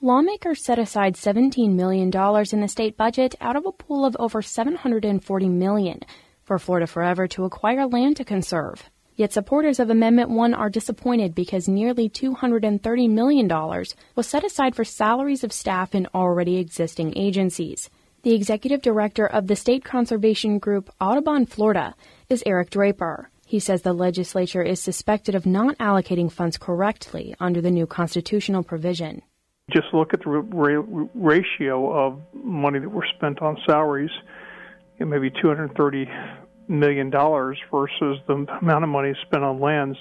Lawmakers set aside $17 million in the state budget out of a pool of over $740 million for Florida Forever to acquire land to conserve. Yet supporters of Amendment 1 are disappointed because nearly $230 million was set aside for salaries of staff in already existing agencies. The executive director of the state conservation group Audubon Florida is Eric Draper. He says the legislature is suspected of not allocating funds correctly under the new constitutional provision. Just look at the ratio of money that were spent on salaries, maybe $230 million versus the amount of money spent on lands,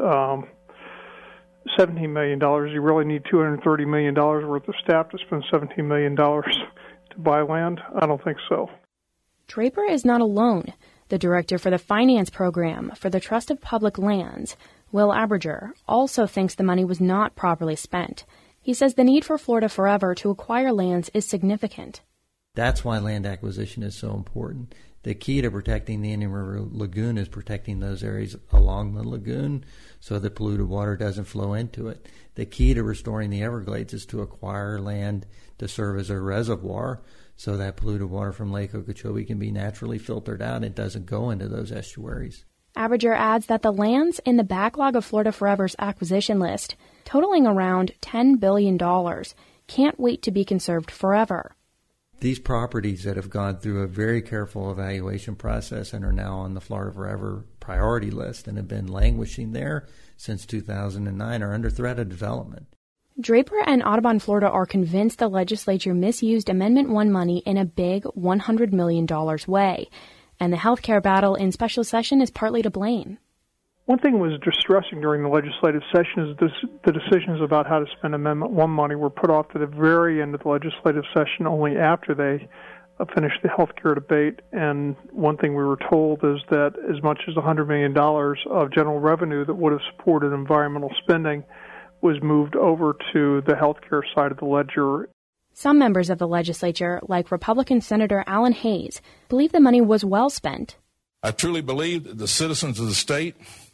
$17 million. You really need $230 million worth of staff to spend $17 million to buy land? I don't think so. Draper is not alone. The director for the finance program for the Trust of Public Lands, Will Aberger, also thinks the money was not properly spent. He says the need for Florida Forever to acquire lands is significant. That's why land acquisition is so important. The key to protecting the Indian River Lagoon is protecting those areas along the lagoon so that polluted water doesn't flow into it. The key to restoring the Everglades is to acquire land to serve as a reservoir so that polluted water from Lake Okeechobee can be naturally filtered out. It doesn't go into those estuaries. Aberger adds that the lands in the backlog of Florida Forever's acquisition list, totaling around $10 billion, can't wait to be conserved forever. These properties that have gone through a very careful evaluation process and are now on the Florida Forever priority list and have been languishing there since 2009 are under threat of development. Draper and Audubon Florida are convinced the legislature misused Amendment 1 money in a big $100 million way, and the health care battle in special session is partly to blame. One thing that was distressing during the legislative session is the decisions about how to spend Amendment 1 money were put off to the very end of the legislative session only after they finished the health care debate. And one thing we were told is that as much as $100 million of general revenue that would have supported environmental spending was moved over to the health care side of the ledger. Some members of the legislature, like Republican Senator Alan Hayes, believe the money was well spent. I truly believe that the citizens of the state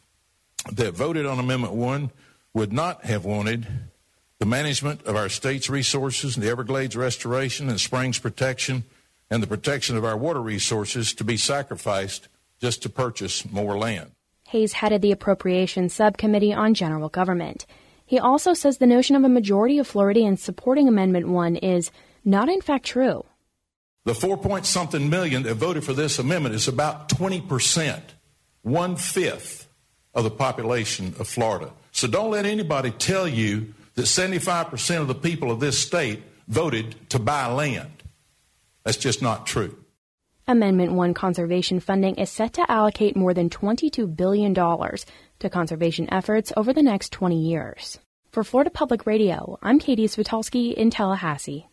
that voted on Amendment 1 would not have wanted the management of our state's resources, the Everglades restoration and springs protection, and the protection of our water resources to be sacrificed just to purchase more land. Hayes headed the Appropriations Subcommittee on General Government. He also says the notion of a majority of Floridians supporting Amendment 1 is not in fact true. The 4-point-something million that voted for this amendment is about 20%, 1/5 of the population of Florida. So don't let anybody tell you that 75% of the people of this state voted to buy land. That's just not true. Amendment 1 conservation funding is set to allocate more than $22 billion to conservation efforts over the next 20 years. For Florida Public Radio, I'm Katie Svitolsky in Tallahassee.